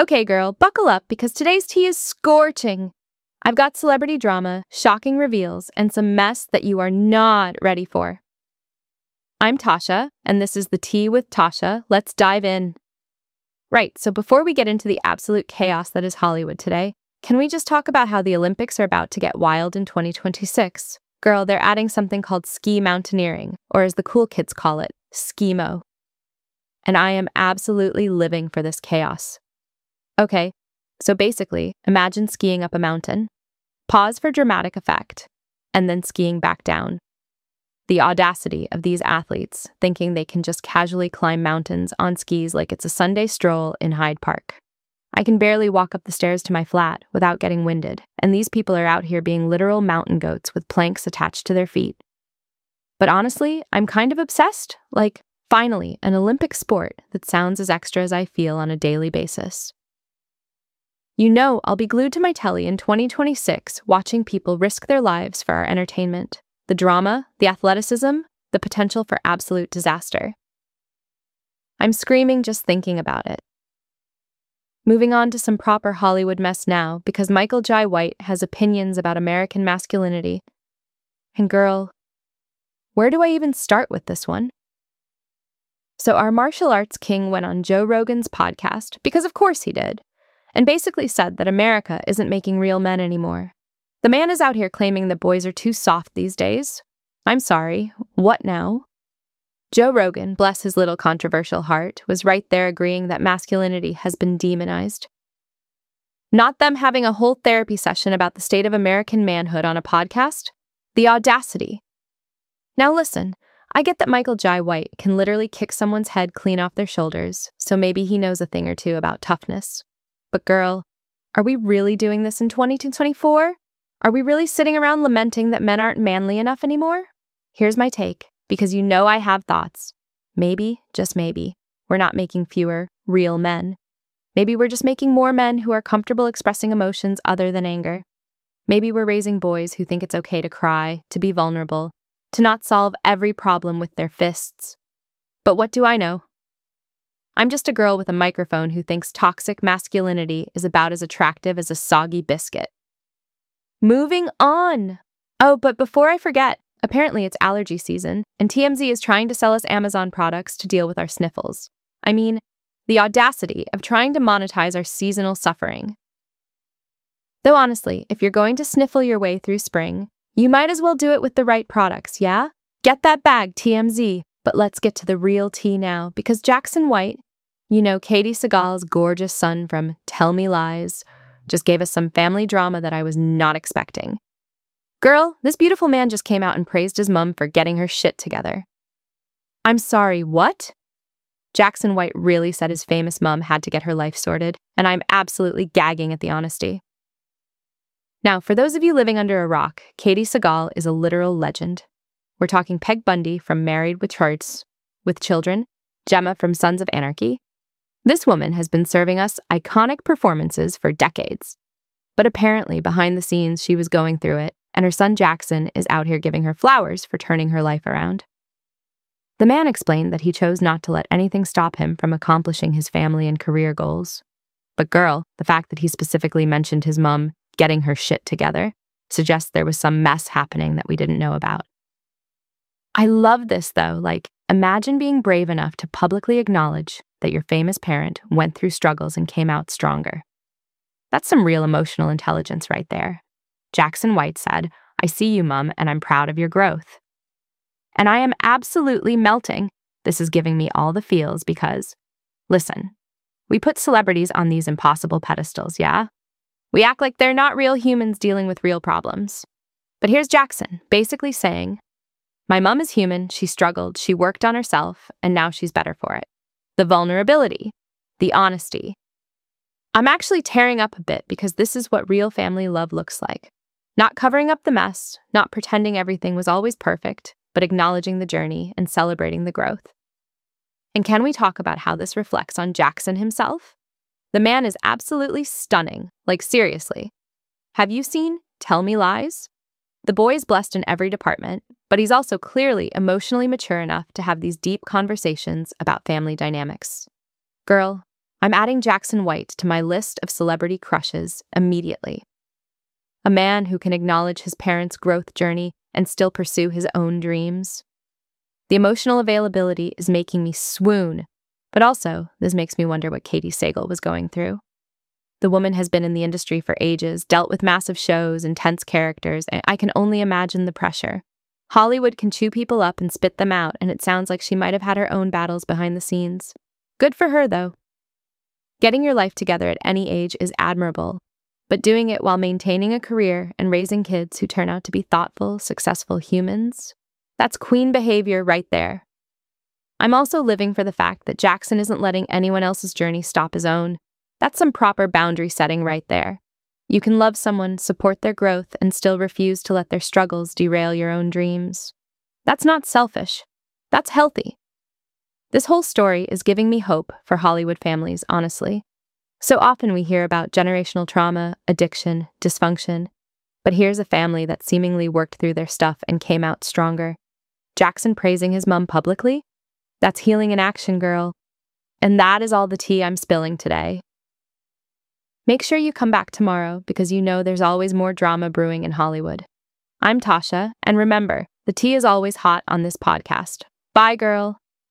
Okay, girl, buckle up because today's tea is scorching. I've got celebrity drama, shocking reveals, and some mess that you are not ready for. I'm Tasha, and this is the Tea with Tasha. Let's dive in. Right, so before we get into the absolute chaos that is Hollywood today, can we just talk about how the Olympics are about to get wild in 2026? Girl, they're adding something called ski mountaineering, or as the cool kids call it, skimo. And I am absolutely living for this chaos. Okay, so basically, imagine skiing up a mountain. Pause for dramatic effect, and then skiing back down. The audacity of these athletes thinking they can just casually climb mountains on skis like it's a Sunday stroll in Hyde Park. I can barely walk up the stairs to my flat without getting winded, and these people are out here being literal mountain goats with planks attached to their feet. But honestly, I'm kind of obsessed. Like, finally, an Olympic sport that sounds as extra as I feel on a daily basis. You know I'll be glued to my telly in 2026 watching people risk their lives for our entertainment. The drama, the athleticism, the potential for absolute disaster. I'm screaming just thinking about it. Moving on to some proper Hollywood mess now because Michael Jai White has opinions about American masculinity. And girl, where do I even start with this one? So our martial arts king went on Joe Rogan's podcast, because of course he did, and basically said that America isn't making real men anymore. The man is out here claiming that boys are too soft these days. I'm sorry, what now? Joe Rogan, bless his little controversial heart, was right there agreeing that masculinity has been demonized. Not them having a whole therapy session about the state of American manhood on a podcast? The audacity. Now listen, I get that Michael Jai White can literally kick someone's head clean off their shoulders, so maybe he knows a thing or two about toughness. But girl, are we really doing this in 2024? Are we really sitting around lamenting that men aren't manly enough anymore? Here's my take, because you know I have thoughts. Maybe, just maybe, we're not making fewer real men. Maybe we're just making more men who are comfortable expressing emotions other than anger. Maybe we're raising boys who think it's okay to cry, to be vulnerable, to not solve every problem with their fists. But what do I know? I'm just a girl with a microphone who thinks toxic masculinity is about as attractive as a soggy biscuit. Moving on! Oh, but before I forget, apparently it's allergy season, and TMZ is trying to sell us Amazon products to deal with our sniffles. I mean, the audacity of trying to monetize our seasonal suffering. Though honestly, if you're going to sniffle your way through spring, you might as well do it with the right products, yeah? Get that bag, TMZ! But let's get to the real tea now, because Jackson White, you know, Katie Sagal's gorgeous son from Tell Me Lies, just gave us some family drama that I was not expecting. Girl, this beautiful man just came out and praised his mom for getting her shit together. I'm sorry, what? Jackson White really said his famous mom had to get her life sorted, and I'm absolutely gagging at the honesty. Now, for those of you living under a rock, Katie Sagal is a literal legend. We're talking Peg Bundy from Married with Children, Gemma from Sons of Anarchy. This woman has been serving us iconic performances for decades. But apparently, behind the scenes, she was going through it, and her son Jackson is out here giving her flowers for turning her life around. The man explained that he chose not to let anything stop him from accomplishing his family and career goals. But girl, the fact that he specifically mentioned his mom getting her shit together suggests there was some mess happening that we didn't know about. I love this, though. Like, imagine being brave enough to publicly acknowledge that your famous parent went through struggles and came out stronger. That's some real emotional intelligence right there. Jackson White said, "I see you, Mom, and I'm proud of your growth." And I am absolutely melting. This is giving me all the feels because, listen, we put celebrities on these impossible pedestals, yeah? We act like they're not real humans dealing with real problems. But here's Jackson, basically saying, my mom is human, she struggled, she worked on herself, and now she's better for it. The vulnerability, the honesty. I'm actually tearing up a bit because this is what real family love looks like. Not covering up the mess, not pretending everything was always perfect, but acknowledging the journey and celebrating the growth. And can we talk about how this reflects on Jackson himself? The man is absolutely stunning, like seriously. Have you seen Tell Me Lies? The boy is blessed in every department, but he's also clearly emotionally mature enough to have these deep conversations about family dynamics. Girl, I'm adding Jackson White to my list of celebrity crushes immediately. A man who can acknowledge his parents' growth journey and still pursue his own dreams. The emotional availability is making me swoon, but also this makes me wonder what Katie Sagal was going through. The woman has been in the industry for ages, dealt with massive shows, intense characters, and I can only imagine the pressure. Hollywood can chew people up and spit them out, and it sounds like she might have had her own battles behind the scenes. Good for her, though. Getting your life together at any age is admirable, but doing it while maintaining a career and raising kids who turn out to be thoughtful, successful humans, that's queen behavior right there. I'm also living for the fact that Jackson isn't letting anyone else's journey stop his own. That's some proper boundary setting right there. You can love someone, support their growth, and still refuse to let their struggles derail your own dreams. That's not selfish. That's healthy. This whole story is giving me hope for Hollywood families, honestly. So often we hear about generational trauma, addiction, dysfunction, but here's a family that seemingly worked through their stuff and came out stronger. Jackson praising his mom publicly? That's healing in action, girl. And that is all the tea I'm spilling today. Make sure you come back tomorrow because you know there's always more drama brewing in Hollywood. I'm Tasha, and remember, the tea is always hot on this podcast. Bye, girl.